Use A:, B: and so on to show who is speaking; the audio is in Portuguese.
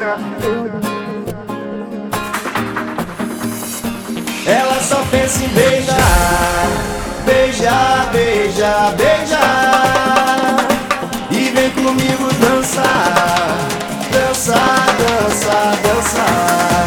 A: Ela só pensa em beijar, beijar, beijar, beijar. E vem comigo dançar, dançar, dançar, dançar.